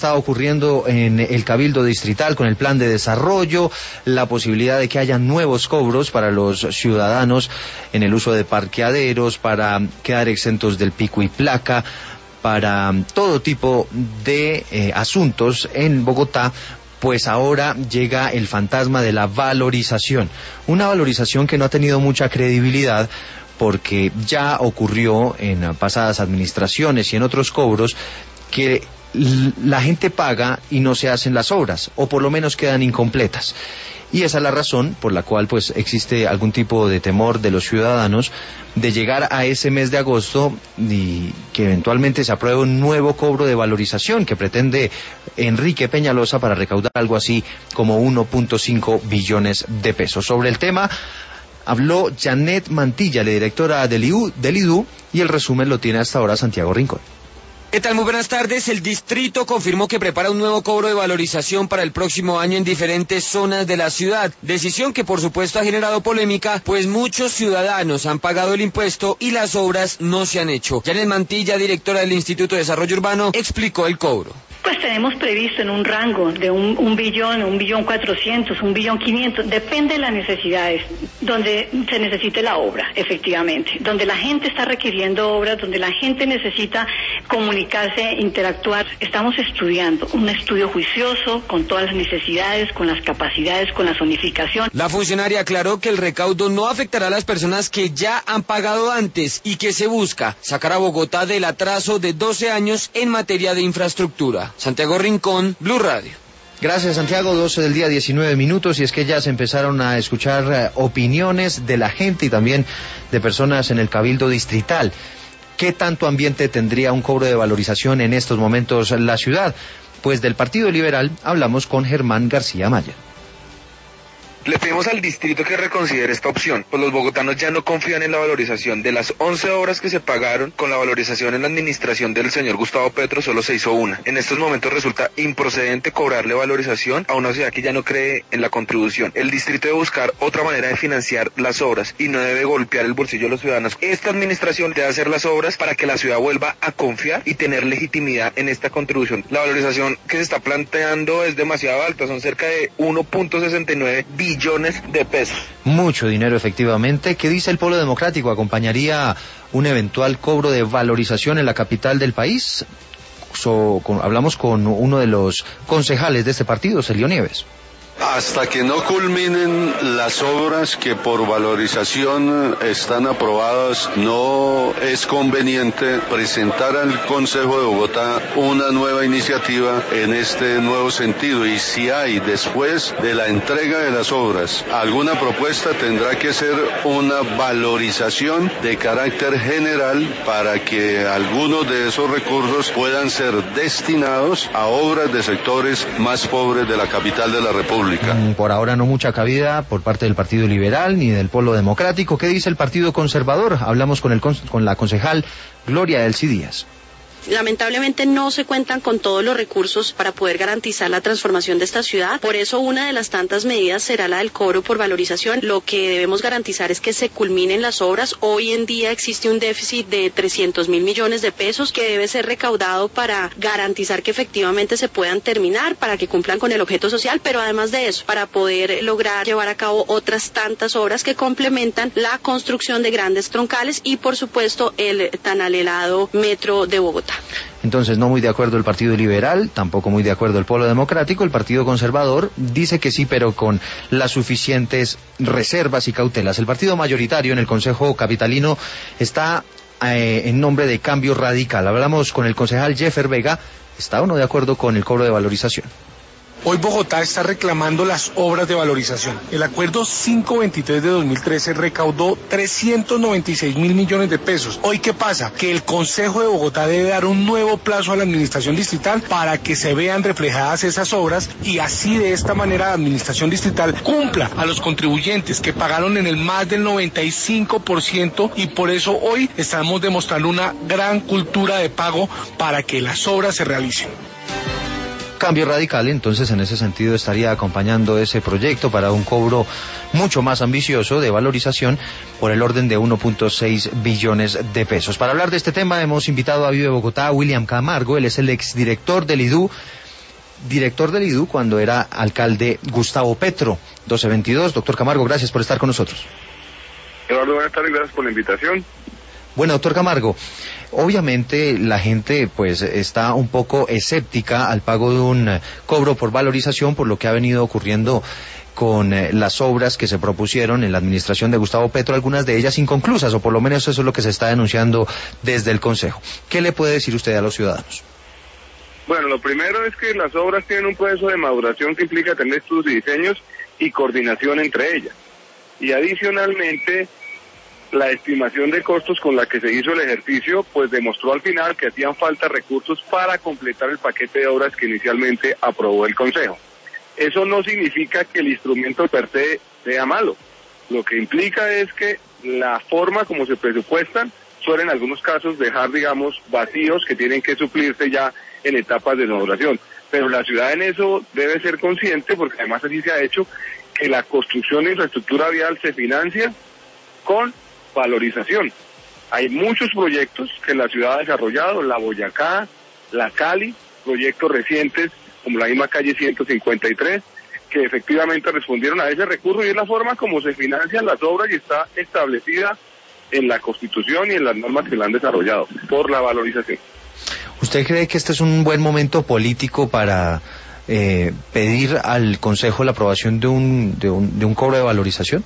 está ocurriendo en el Cabildo Distrital con el plan de desarrollo, la posibilidad de que haya nuevos cobros para los ciudadanos en el uso de parqueaderos, para quedar exentos del pico y placa, para todo tipo de asuntos en Bogotá. Pues ahora llega el fantasma de la valorización, una valorización que no ha tenido mucha credibilidad porque ya ocurrió en pasadas administraciones y en otros cobros que la gente paga y no se hacen las obras, o por lo menos quedan incompletas. Y esa es la razón por la cual pues existe algún tipo de temor de los ciudadanos de llegar a ese mes de agosto y que eventualmente se apruebe un nuevo cobro de valorización que pretende Enrique Peñalosa para recaudar algo así como 1.5 billones de pesos. Sobre el tema habló Janet Mantilla, la directora del IDU, y el resumen lo tiene hasta ahora Santiago Rincón. ¿Qué tal? Muy buenas tardes. El distrito confirmó que prepara un nuevo cobro de valorización para el próximo año en diferentes zonas de la ciudad. Decisión que por supuesto ha generado polémica, pues muchos ciudadanos han pagado el impuesto y las obras no se han hecho. Janet Mantilla, directora del Instituto de Desarrollo Urbano, explicó el cobro. Pues tenemos previsto en un rango de un billón, 1.400.000.000, 1.500.000.000, depende de las necesidades, donde se necesite la obra, efectivamente, donde la gente está requiriendo obras, donde la gente necesita comunicarse, interactuar. Estamos estudiando un estudio juicioso con todas las necesidades, con las capacidades, con la zonificación. La funcionaria aclaró que el recaudo no afectará a las personas que ya han pagado antes y que se busca sacar a Bogotá del atraso de 12 años en materia de infraestructura. Santiago Rincón, Blue Radio. Gracias, Santiago. 12 del día, 19 minutos, y es que ya se empezaron a escuchar opiniones de la gente y también de personas en el Cabildo Distrital. ¿Qué tanto ambiente tendría un cobro de valorización en estos momentos la ciudad? Pues del Partido Liberal hablamos con Germán García Maya. Le pedimos al distrito que reconsidere esta opción, pues los bogotanos ya no confían en la valorización. De las 11 obras que se pagaron con la valorización en la administración del señor Gustavo Petro, solo se hizo una. En estos momentos resulta improcedente cobrarle valorización a una sociedad que ya no cree en la contribución. El distrito debe buscar otra manera de financiar las obras y no debe golpear el bolsillo de los ciudadanos. Esta administración debe hacer las obras para que la ciudad vuelva a confiar y tener legitimidad en esta contribución. La valorización que se está planteando es demasiado alta, son cerca de 1.69 billones de pesos. Mucho dinero, efectivamente. ¿Qué dice el Polo Democrático? ¿Acompañaría un eventual cobro de valorización en la capital del país? Hablamos con uno de los concejales de este partido, Celio Nieves. Hasta que no culminen las obras que por valorización están aprobadas, no es conveniente presentar al Consejo de Bogotá una nueva iniciativa en este nuevo sentido. Y si hay, después de la entrega de las obras, alguna propuesta, tendrá que ser una valorización de carácter general para que algunos de esos recursos puedan ser destinados a obras de sectores más pobres de la capital de la República. Por ahora no mucha cabida por parte del Partido Liberal ni del Polo Democrático. ¿Qué dice el Partido Conservador? Hablamos con la concejal Gloria Elsie Díaz. Lamentablemente no se cuentan con todos los recursos para poder garantizar la transformación de esta ciudad. Por eso una de las tantas medidas será la del cobro por valorización. Lo que debemos garantizar es que se culminen las obras. Hoy en día existe un déficit de 300.000 millones de pesos que debe ser recaudado para garantizar que efectivamente se puedan terminar, para que cumplan con el objeto social, pero además de eso, para poder lograr llevar a cabo otras tantas obras que complementan la construcción de grandes troncales y por supuesto el tan anhelado metro de Bogotá. Entonces, no muy de acuerdo el Partido Liberal, tampoco muy de acuerdo el Polo Democrático. El Partido Conservador dice que sí, pero con las suficientes reservas y cautelas. El partido mayoritario en el Consejo Capitalino está en nombre de Cambio Radical. Hablamos con el concejal Jeffer Vega. ¿Está o no de acuerdo con el cobro de valorización? Hoy Bogotá está reclamando las obras de valorización. El acuerdo 523 de 2013 recaudó 396.000 millones de pesos. Hoy, ¿qué pasa? Que el Consejo de Bogotá debe dar un nuevo plazo a la administración distrital para que se vean reflejadas esas obras y así de esta manera la administración distrital cumpla a los contribuyentes que pagaron en el más del 95% y por eso hoy estamos demostrando una gran cultura de pago para que las obras se realicen. Cambio Radical, entonces, en ese sentido estaría acompañando ese proyecto para un cobro mucho más ambicioso de valorización por el orden de 1.6 billones de pesos. Para hablar de este tema hemos invitado a Vive Bogotá a William Camargo. Él es el exdirector del IDU director del IDU cuando era alcalde Gustavo Petro. 12:22. Doctor Camargo, gracias por estar con nosotros. Eduardo, buenas tardes, gracias por la invitación. Bueno, doctor Camargo, obviamente la gente pues está un poco escéptica al pago de un cobro por valorización por lo que ha venido ocurriendo con las obras que se propusieron en la administración de Gustavo Petro, algunas de ellas inconclusas, o por lo menos eso es lo que se está denunciando desde el Consejo. ¿Qué le puede decir usted a los ciudadanos? Bueno, lo primero es que las obras tienen un proceso de maduración que implica tener estudios y diseños y coordinación entre ellas. Y adicionalmente, la estimación de costos con la que se hizo el ejercicio, pues demostró al final que hacían falta recursos para completar el paquete de obras que inicialmente aprobó el Consejo. Eso no significa que el instrumento per se sea malo. Lo que implica es que la forma como se presupuestan suele en algunos casos dejar, digamos, vacíos que tienen que suplirse ya en etapas de elaboración. Pero la ciudad en eso debe ser consciente, porque además así se ha hecho, que la construcción de infraestructura vial se financia con valorización. Hay muchos proyectos que la ciudad ha desarrollado, la Boyacá, la Cali, proyectos recientes como la misma calle 153, que efectivamente respondieron a ese recurso y es la forma como se financian las obras y está establecida en la Constitución y en las normas que la han desarrollado por la valorización. ¿Usted cree que este es un buen momento político para pedir al Consejo la aprobación de un cobro de valorización?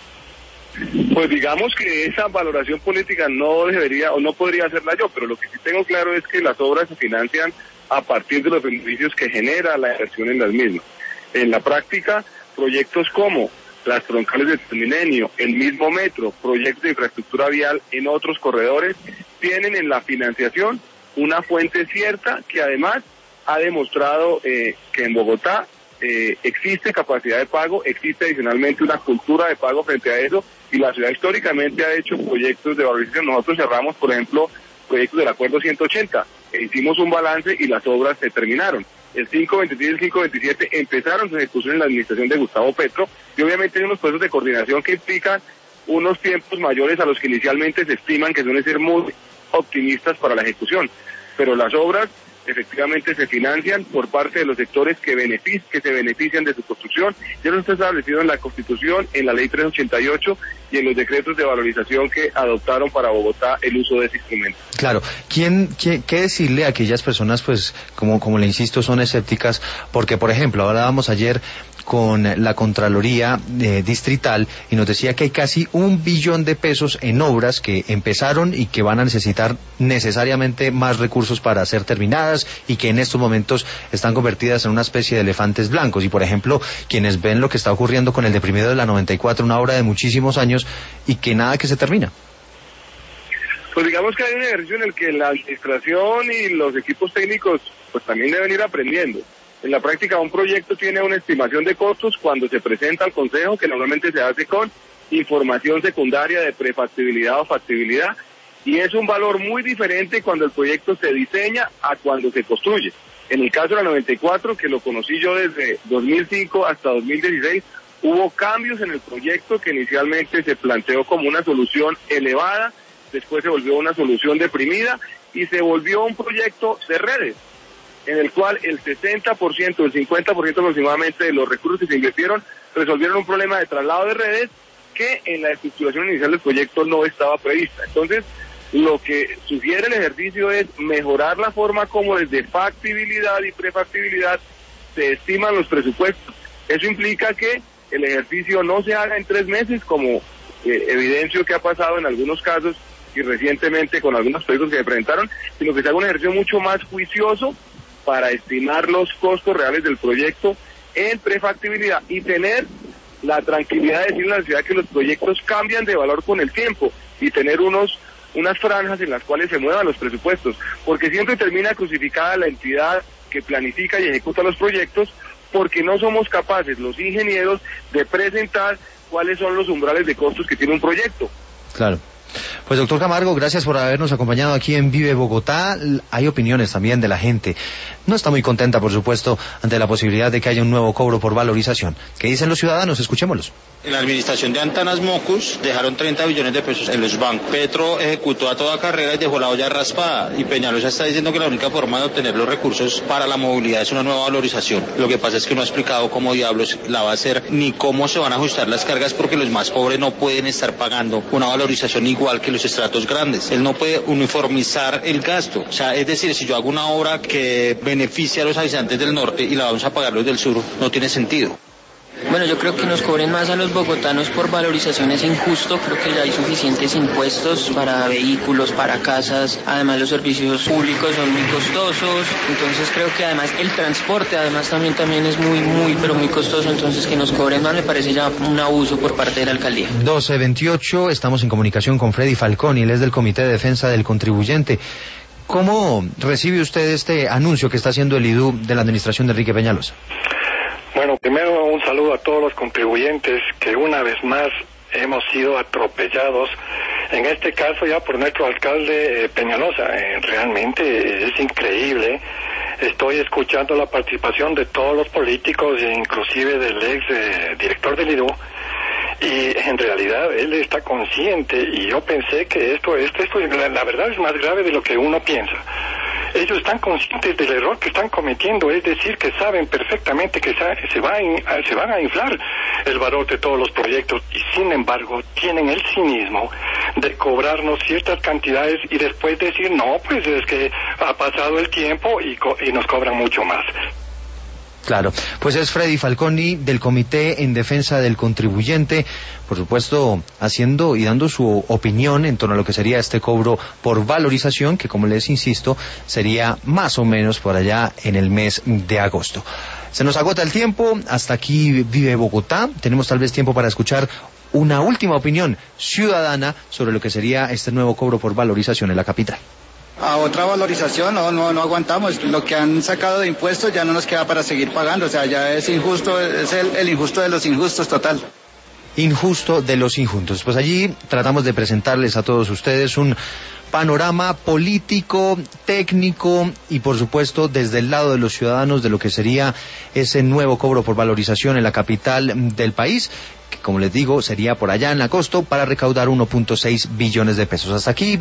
Pues digamos que esa valoración política no debería o no podría hacerla yo, pero lo que sí tengo claro es que las obras se financian a partir de los beneficios que genera la inversión en las mismas. En la práctica, proyectos como las troncales del Transmilenio, el mismo metro, proyectos de infraestructura vial en otros corredores, tienen en la financiación una fuente cierta que además ha demostrado que en Bogotá existe capacidad de pago, existe adicionalmente una cultura de pago frente a eso, y la ciudad históricamente ha hecho proyectos de valorización. Nosotros cerramos, por ejemplo, proyectos del Acuerdo 180, hicimos un balance y las obras se terminaron. El 523 y el 527 empezaron su ejecución en la administración de Gustavo Petro, y obviamente hay unos procesos de coordinación que implican unos tiempos mayores a los que inicialmente se estiman, que suelen ser muy optimistas para la ejecución. Pero las obras efectivamente se financian por parte de los sectores que se benefician de su construcción. Ya eso está establecido en la Constitución, en la Ley 388 y en los decretos de valorización que adoptaron para Bogotá el uso de ese instrumento. Claro, ¿qué decirle a aquellas personas, pues, como le insisto, son escépticas? Porque, por ejemplo, hablábamos ayer con la Contraloría Distrital y nos decía que hay casi 1 billón de pesos en obras que empezaron y que van a necesitar necesariamente más recursos para ser terminadas y que en estos momentos están convertidas en una especie de elefantes blancos. Y, por ejemplo, quienes ven lo que está ocurriendo con el deprimido de la 94, una obra de muchísimos años y que nada que se termina. Pues digamos que hay un ejercicio en el que la administración y los equipos técnicos pues también deben ir aprendiendo. En la práctica, un proyecto tiene una estimación de costos cuando se presenta al Consejo, que normalmente se hace con información secundaria de prefactibilidad o factibilidad, y es un valor muy diferente cuando el proyecto se diseña a cuando se construye. En el caso de la 94, que lo conocí yo desde 2005 hasta 2016, hubo cambios en el proyecto que inicialmente se planteó como una solución elevada, después se volvió una solución deprimida y se volvió un proyecto de redes, en el cual el 60%, el 50% aproximadamente de los recursos que se invirtieron resolvieron un problema de traslado de redes que en la estructuración inicial del proyecto no estaba prevista. Entonces, lo que sugiere el ejercicio es mejorar la forma como desde factibilidad y prefactibilidad se estiman los presupuestos. Eso implica que el ejercicio no se haga en 3 meses, como evidencio que ha pasado en algunos casos y recientemente con algunos proyectos que se presentaron, sino que se haga un ejercicio mucho más juicioso para estimar los costos reales del proyecto en prefactibilidad y tener la tranquilidad de decirle a la ciudad que los proyectos cambian de valor con el tiempo y tener unas franjas en las cuales se muevan los presupuestos, porque siempre termina crucificada la entidad que planifica y ejecuta los proyectos, porque no somos capaces los ingenieros de presentar cuáles son los umbrales de costos que tiene un proyecto. Claro. Pues doctor Camargo, gracias por habernos acompañado aquí en Vive Bogotá. Hay opiniones también de la gente. no está muy contenta, por supuesto, ante la posibilidad de que haya un nuevo cobro por valorización. ¿Qué dicen los ciudadanos? Escuchémoslos. En la administración de Antanas Mocus dejaron 30 billones de pesos en los bancos. Petro ejecutó a toda carrera y dejó la olla raspada. Y Peñalosa está diciendo que la única forma de obtener los recursos para la movilidad es una nueva valorización. Lo que pasa es que no ha explicado cómo diablos la va a hacer ni cómo se van a ajustar las cargas, porque los más pobres no pueden estar pagando una valorización igual que los estratos grandes. Él no puede uniformizar el gasto. O sea, es decir, si yo hago una obra que beneficia a los habitantes del norte y la vamos a pagar los del sur, no tiene sentido. Bueno, yo creo que nos cobren más a los bogotanos por valorización es injusto. Creo que ya hay suficientes impuestos para vehículos, para casas. Además, los servicios públicos son muy costosos. Entonces, creo que además el transporte, además también es pero muy costoso. Entonces, que nos cobren más me parece ya un abuso por parte de la alcaldía. 12:28, estamos en comunicación con Freddy Falconi, él es del Comité de Defensa del Contribuyente. ¿Cómo recibe usted este anuncio que está haciendo el IDU de la administración de Enrique Peñalosa? Bueno, primero un saludo a todos los contribuyentes que una vez más hemos sido atropellados, en este caso ya por nuestro alcalde Peñalosa. Realmente es increíble. Estoy escuchando la participación de todos los políticos, inclusive del ex director del IDU, y en realidad él está consciente, y yo pensé que esto la verdad es más grave de lo que uno piensa. Ellos están conscientes del error que están cometiendo, es decir, que saben perfectamente que se van a inflar el valor de todos los proyectos, y sin embargo tienen el cinismo de cobrarnos ciertas cantidades y después decir, no, pues es que ha pasado el tiempo y nos cobran mucho más. Claro, pues es Freddy Falconi del Comité en Defensa del Contribuyente, por supuesto haciendo y dando su opinión en torno a lo que sería este cobro por valorización, que como les insisto, sería más o menos por allá en el mes de agosto. Se nos agota el tiempo, hasta aquí Vive Bogotá, tenemos tal vez tiempo para escuchar una última opinión ciudadana sobre lo que sería este nuevo cobro por valorización en la capital. A otra valorización no aguantamos. Lo que han sacado de impuestos ya no nos queda para seguir pagando. O sea, ya es injusto, es el injusto de los injustos total. Injusto de los injustos. Pues allí tratamos de presentarles a todos ustedes un panorama político, técnico y por supuesto desde el lado de los ciudadanos de lo que sería ese nuevo cobro por valorización en la capital del país, que como les digo sería por allá en agosto para recaudar 1.6 billones de pesos. Hasta aquí